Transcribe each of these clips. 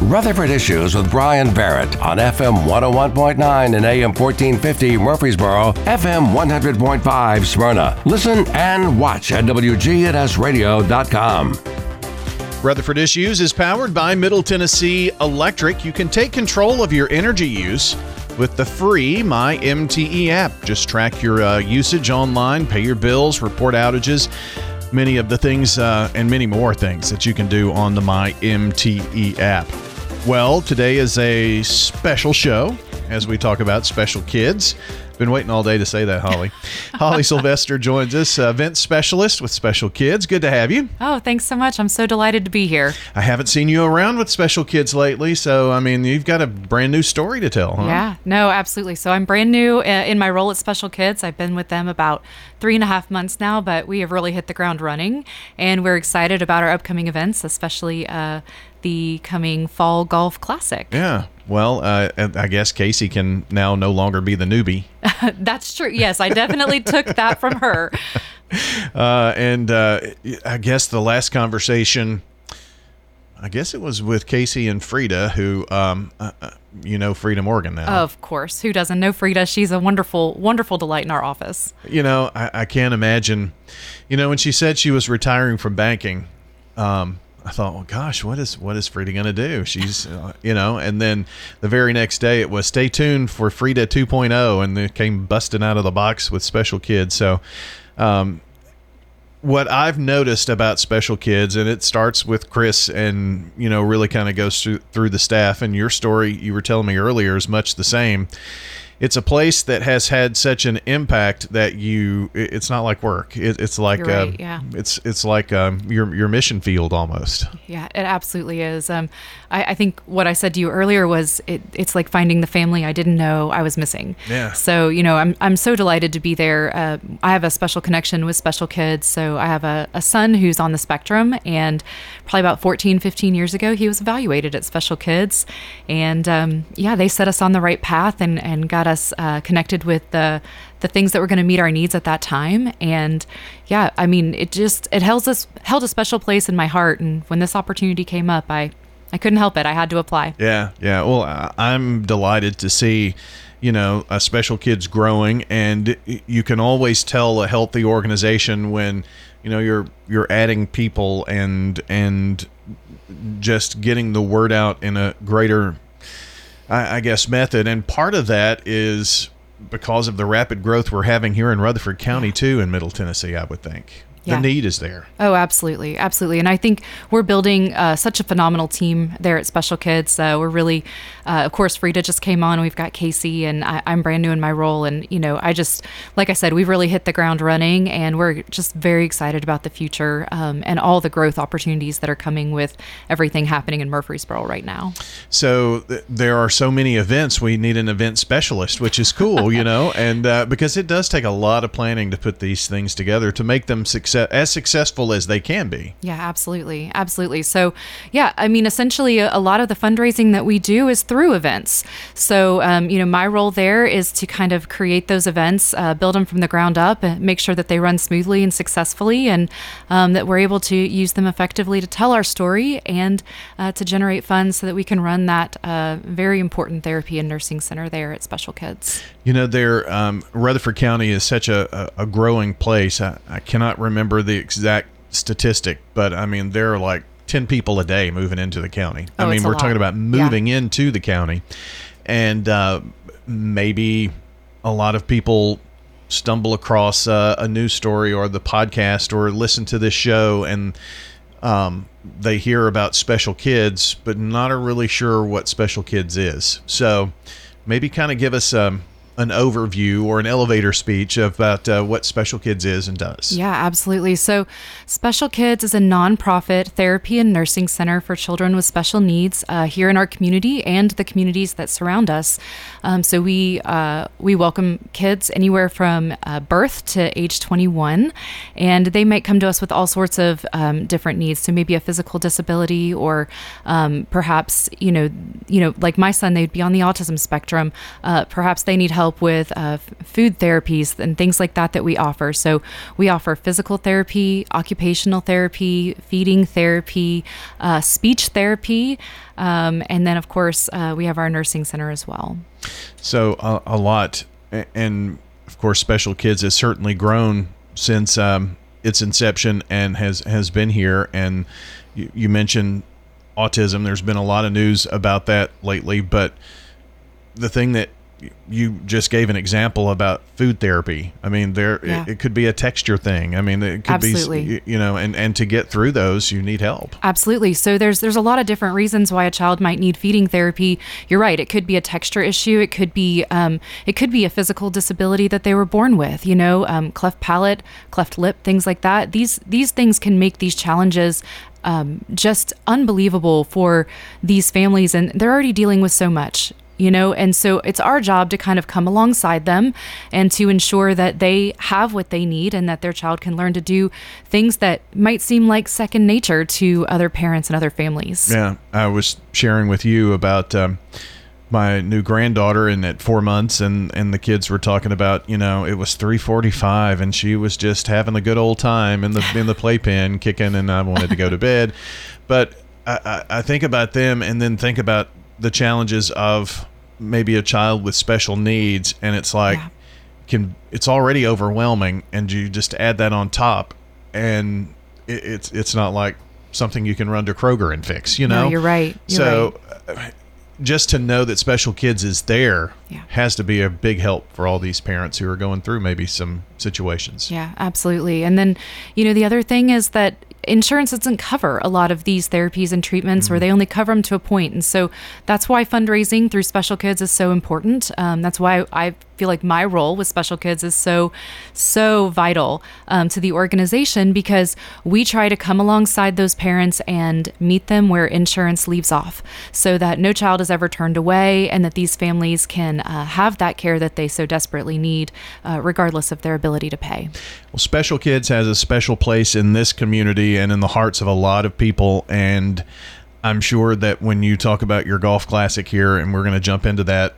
Rutherford Issues with Brian Barrett on FM 101.9 and AM 1450 Murfreesboro, FM 100.5 Smyrna. Listen and watch at WGNSradio.com. Rutherford Issues is powered by Middle Tennessee Electric. You can take control of your energy use with the free MyMTE app. Just track your usage online, pay your bills, report outages, many of the things and many more things that you can do on the MyMTE app. Well, today is a special show as we talk about special kids. Been waiting all day to say that, Holly. Holly Sylvester joins us, event specialist with Special Kids. Good to have you. Oh, thanks so much. I'm so delighted to be here. I haven't seen you around with Special Kids lately, so, I mean, you've got a brand new story to tell, huh? Yeah, no, absolutely. So I'm brand new in my role at Special Kids. I've been with them about 3.5 months now, but we have really hit the ground running, and we're excited about our upcoming events, especially the coming Fall Golf Classic. Yeah. Well, I guess Casey can now no longer be the newbie. That's true. Yes, I definitely took that from her. And I guess the last conversation, I guess it was with Casey and Frida, who, you know Frida Morgan now. Of course. Who doesn't know Frida? She's a wonderful, wonderful delight in our office. You know, I can't imagine, you know, when she said she was retiring from banking, I thought, well, gosh, what is Frida going to do? She's, you know, and then the very next day it was stay tuned for Frida 2.0, and they came busting out of the box with Special Kids. So what I've noticed about Special Kids, and it starts with Chris and, you know, really kind of goes through the staff, and your story you were telling me earlier is much the same. It's a place that has had such an impact that it's not like work. It's like right, yeah. It's like your mission field almost. Yeah, it absolutely is. I think what I said to you earlier was it's like finding the family I didn't know I was missing. Yeah. So, you know, I'm so delighted to be there. I have a special connection with Special Kids. So I have a son who's on the spectrum, and probably about 14, 15 years ago, he was evaluated at Special Kids. And yeah, they set us on the right path and got us connected with the things that were going to meet our needs at that time. And yeah, I mean, it held a special place in my heart. And when this opportunity came up, I couldn't help it. I had to apply. Yeah. Well, I'm delighted to see, you know, Special Kids growing, and you can always tell a healthy organization when, you know, you're adding people and just getting the word out in a greater, I guess, method. And part of that is because of the rapid growth we're having here in Rutherford County too, in Middle Tennessee, I would think. Yeah. The need is there. Oh, absolutely. Absolutely. And I think we're building such a phenomenal team there at Special Kids. We're really, of course, Frida just came on. We've got Casey, and I'm brand new in my role. And, you know, like I said, we've really hit the ground running, and we're just very excited about the future and all the growth opportunities that are coming with everything happening in Murfreesboro right now. So there are so many events. We need an event specialist, which is cool, you know, and because it does take a lot of planning to put these things together to make them as successful as they can be. Yeah, absolutely. Absolutely. So, yeah, I mean, essentially a lot of the fundraising that we do is through events. So, you know, my role there is to kind of create those events, build them from the ground up, and make sure that they run smoothly and successfully, and that we're able to use them effectively to tell our story and to generate funds so that we can run that very important therapy and nursing center there at Special Kids. You know, Rutherford County is such a growing place. I cannot remember the exact statistic, but I mean, there are like 10 people a day moving into the county. Oh, I mean, we're lot. talking about moving into the county, and maybe a lot of people stumble across a news story or the podcast or listen to this show, and they hear about Special Kids, but not are really sure what Special Kids is. So maybe kind of give us an overview or an elevator speech about what Special Kids is and does. Yeah, absolutely. So Special Kids is a nonprofit therapy and nursing center for children with special needs here in our community and the communities that surround us. So we welcome kids anywhere from birth to age 21, and they might come to us with all sorts of different needs. So maybe a physical disability, or perhaps, you know, like my son, they'd be on the autism spectrum. Perhaps they need help help with food therapies and things like that we offer. So we offer physical therapy, occupational therapy, feeding therapy, speech therapy, and then, of course, we have our nursing center as well. So a lot. And, of course, Special Kids has certainly grown since its inception and has been here. And you mentioned autism. There's been a lot of news about that lately. But the thing that you just gave an example about food therapy. I mean, it could be a texture thing. I mean, it could Absolutely. be, and to get through those, you need help. Absolutely. So there's a lot of different reasons why a child might need feeding therapy. You're right. It could be a texture issue. It could be a physical disability that they were born with. Cleft palate, cleft lip, things like that. These things can make these challenges just unbelievable for these families, and they're already dealing with so much. And so it's our job to kind of come alongside them and to ensure that they have what they need and that their child can learn to do things that might seem like second nature to other parents and other families. Yeah, I was sharing with you about my new granddaughter and at 4 months, and the kids were talking about, it was 3:45 and she was just having a good old time in the playpen kicking, and I wanted to go to bed. But I think about them and then think about the challenges of maybe a child with special needs, and it's like it's already overwhelming, and you just add that on top, and it's not like something you can run to Kroger and fix, No, you're right. Just to know that Special Kids is there has to be a big help for all these parents who are going through maybe some situations. Yeah, absolutely. And then, the other thing is that insurance doesn't cover a lot of these therapies and treatments, or they only cover them to a point. And so that's why fundraising through Special Kids is so important. That's why I feel like my role with Special Kids is so vital to the organization, because we try to come alongside those parents and meet them where insurance leaves off, so that no child is ever turned away, and that these families can have that care that they so desperately need, regardless of their ability to pay. Well, Special Kids has a special place in this community and in the hearts of a lot of people, and I'm sure that when you talk about your golf classic here, and we're going to jump into that,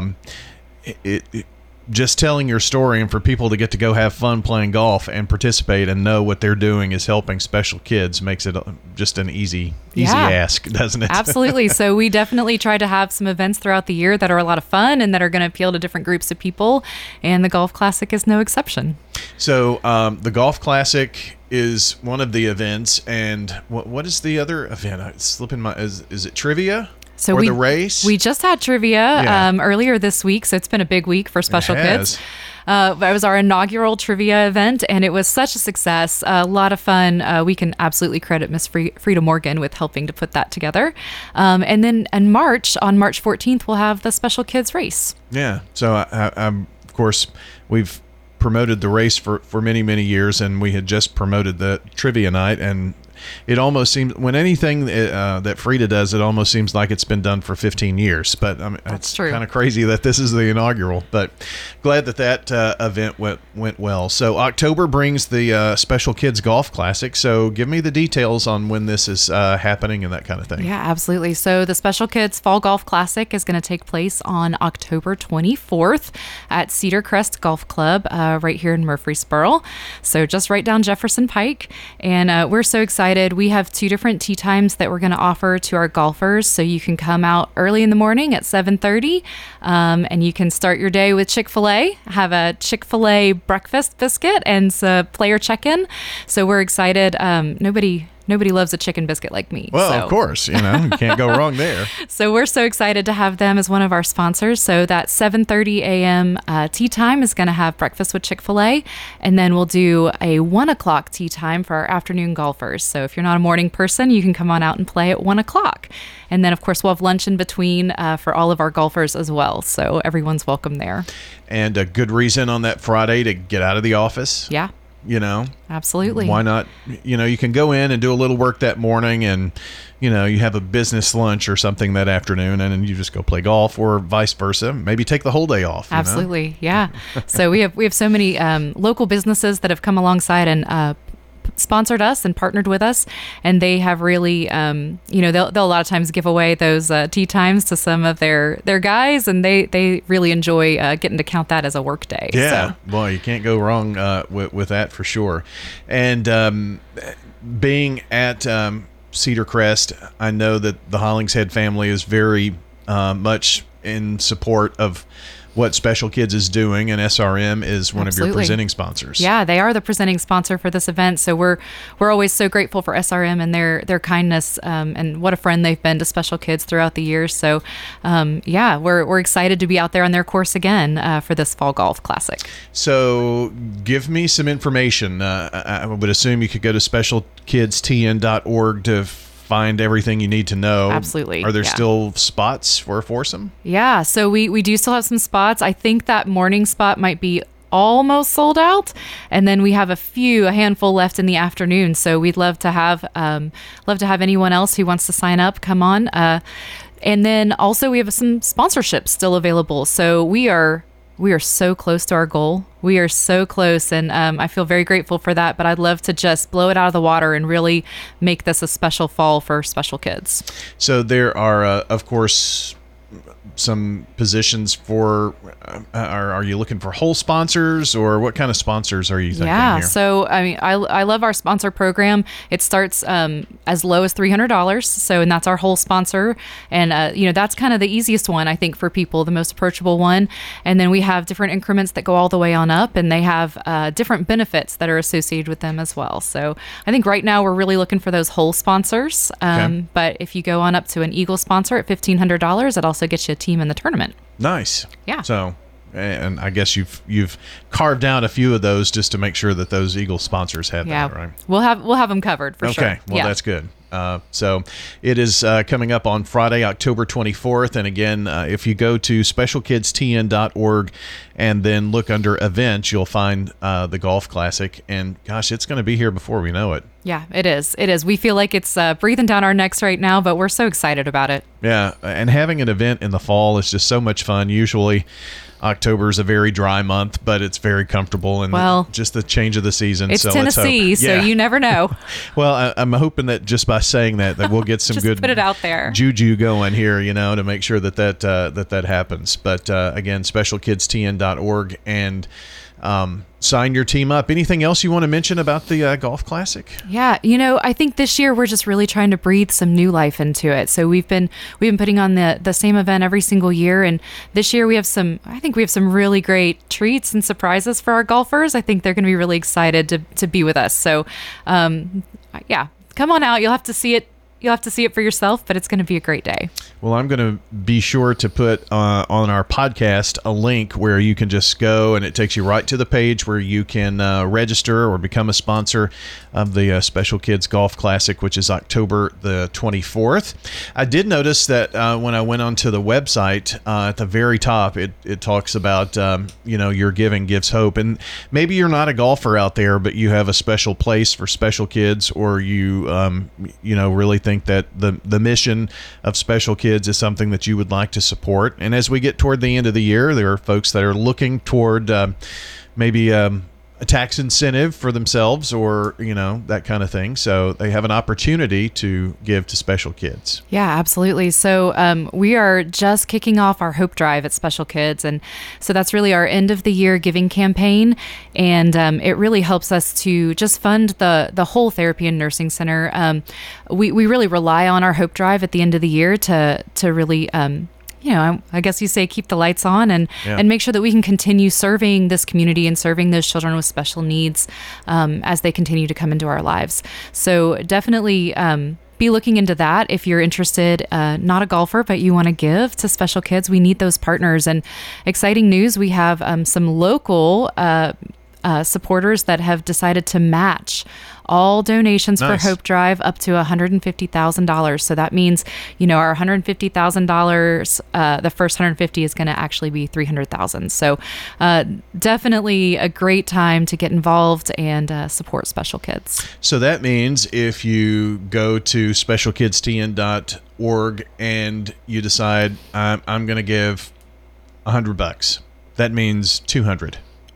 just telling your story and for people to get to go have fun playing golf and participate and know what they're doing is helping Special Kids makes it just an easy ask, doesn't it? Absolutely. So we definitely try to have some events throughout the year that are a lot of fun and that are going to appeal to different groups of people, and the Golf Classic is no exception. So the Golf Classic is one of the events, and what is the other event? It's slipping my is it trivia? So the race? We just had trivia earlier this week, so it's been a big week for Special Kids. It was our inaugural trivia event, and it was such a success. A lot of fun. We can absolutely credit Miss Frida Morgan with helping to put that together. And then on March 14th, we'll have the Special Kids race. Yeah. So, of course, we've promoted the race for many, many years, and we had just promoted the trivia night, and it almost seems, when anything that Frida does, it almost seems like it's been done for 15 years. But it's kind of crazy that this is the inaugural. But glad that event went well. So October brings the Special Kids Golf Classic. So give me the details on when this is happening and that kind of thing. Yeah, absolutely. So the Special Kids Fall Golf Classic is going to take place on October 24th at Cedar Crest Golf Club right here in Murfreesboro. So just right down Jefferson Pike. And we're so excited. We have 2 different tee times that we're going to offer to our golfers. So you can come out early in the morning at 7:30, and you can start your day with Chick-fil-A, have a Chick-fil-A breakfast biscuit and player check-in. So we're excited. Nobody loves a chicken biscuit like me. Well, of course, you can't go wrong there. So we're so excited to have them as one of our sponsors. So that 7:30 a.m. Tea time is going to have breakfast with Chick-fil-A, and then we'll do a 1 o'clock tea time for our afternoon golfers. So if you're not a morning person, you can come on out and play at 1 o'clock. And then, of course, we'll have lunch in between for all of our golfers as well. So everyone's welcome there. And a good reason on that Friday to get out of the office. Yeah. Absolutely. Why not? You can go in and do a little work that morning, and you have a business lunch or something that afternoon, and then you just go play golf, or vice versa. Maybe take the whole day off. Absolutely. Yeah. So we have so many local businesses that have come alongside and sponsored us and partnered with us, and they have really, they'll a lot of times give away those tee times to some of their guys, and they really enjoy getting to count that as a work day. Yeah, so. Boy, you can't go wrong with that for sure. And being at Cedar Crest, I know that the Hollingshead family is very much in support of what Special Kids is doing, and SRM is one of your presenting sponsors. Yeah, they are the presenting sponsor for this event, so we're always so grateful for SRM and their kindness, and what a friend they've been to Special Kids throughout the years. So, we're excited to be out there on their course again for this Fall Golf Classic. So, give me some information. I would assume you could go to specialkidstn.org to find everything you need to know. Absolutely. Are there still spots for a foursome? Yeah, so we do still have some spots. I think that morning spot might be almost sold out, and then we have a handful left in the afternoon. So we'd love to have anyone else who wants to sign up come on. And then also we have some sponsorships still available. So we are so close to our goal. We are so close, and I feel very grateful for that, but I'd love to just blow it out of the water and really make this a special fall for Special Kids. So there are, of course, some positions for, are you looking for whole sponsors, or what kind of sponsors are you thinking here? So I mean, I love our sponsor program. It starts as low as $300. So, and that's our whole sponsor. And, that's kind of the easiest one, I think, for people, the most approachable one. And then we have different increments that go all the way on up, and they have different benefits that are associated with them as well. So I think right now we're really looking for those whole sponsors. Okay. But if you go on up to an Eagle sponsor at $1,500, it also gets you a team in the tournament. Nice. Yeah. So, and I guess you've carved out a few of those just to make sure that those Eagle sponsors have that, right? We'll have them covered for sure. Okay. Well, that's good. So it is coming up on Friday, October 24th. And again, if you go to specialkidstn.org and then look under events, you'll find the Golf Classic. And gosh, it's going to be here before we know it. Yeah, it is. It is. We feel like it's breathing down our necks right now, but we're so excited about it. Yeah. And having an event in the fall is just so much fun. Usually October is a very dry month, but it's very comfortable, and just the change of the season. It's so Tennessee, so you never know. Well, I'm hoping that just by saying that we'll get some good put it out there. Juju going here, to make sure that happens. But again, specialkidstn.org, and sign your team up. Anything else you want to mention about the Golf Classic? Yeah, I think this year we're just really trying to breathe some new life into it. So we've been putting on the same event every single year, and this year we have some really great treats and surprises for our golfers. I think they're going to be really excited to be with us. So, come on out. You'll have to see it. You'll have to see it for yourself, but it's going to be a great day. Well, I'm going to be sure to put on our podcast a link where you can just go, and it takes you right to the page where you can register or become a sponsor of the Special Kids Golf Classic, which is October the 24th. I did notice that when I went onto the website, at the very top, it talks about, your giving gives hope. And maybe you're not a golfer out there, but you have a special place for Special Kids, or you, really think that the mission of Special Kids is something that you would like to support. And as we get toward the end of the year, there are folks that are looking toward maybe a tax incentive for themselves, or that kind of thing, so they have an opportunity to give to Special Kids. Yeah, absolutely. So we are just kicking off our Hope Drive at Special Kids, and so that's really our end of the year giving campaign, and it really helps us to just fund the whole therapy and nursing center. We really rely on our Hope Drive at the end of the year to really I guess you say keep the lights on and make sure that we can continue serving this community and serving those children with special needs as they continue to come into our lives. So definitely be looking into that if you're interested, not a golfer, but you want to give to Special Kids. We need those partners. And exciting news, we have some local supporters that have decided to match all donations for Hope Drive up to $150,000. So that means, our $150,000, the first 150 is going to actually be $300,000. So definitely a great time to get involved and support Special Kids. So that means if you go to specialkidstn.org and you decide I'm going to give $100, that means $200.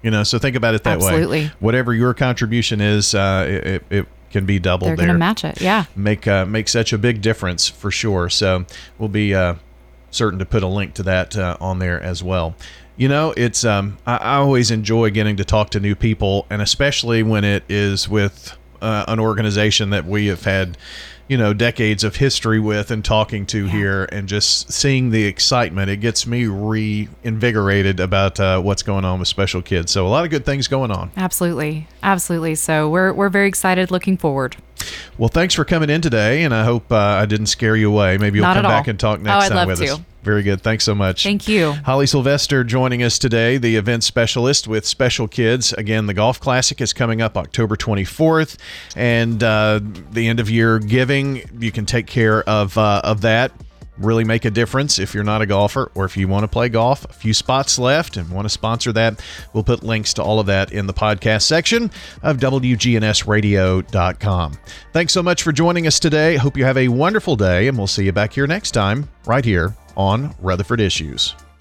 So think about it that way. Absolutely. Whatever your contribution is, it can be doubled. They're going to match it. Yeah. Make such a big difference for sure. So we'll be certain to put a link to that on there as well. It's I always enjoy getting to talk to new people, and especially when it is with an organization that we have had decades of history with and talking to here, and just seeing the excitement. It gets me reinvigorated about what's going on with Special Kids. So a lot of good things going on. Absolutely. So we're very excited, looking forward. Well, thanks for coming in today, and I hope I didn't scare you away. Maybe you'll come back and talk next time with us. Very good. Thanks so much. Thank you. Holly Sylvester joining us today, the event specialist with Special Kids. Again, the Golf Classic is coming up October 24th, and the end of year giving, you can take care of that. Really make a difference if you're not a golfer, or if you want to play golf. A few spots left and want to sponsor that. We'll put links to all of that in the podcast section of WGNSradio.com. Thanks so much for joining us today. Hope you have a wonderful day, and we'll see you back here next time, right here on Rutherford Issues.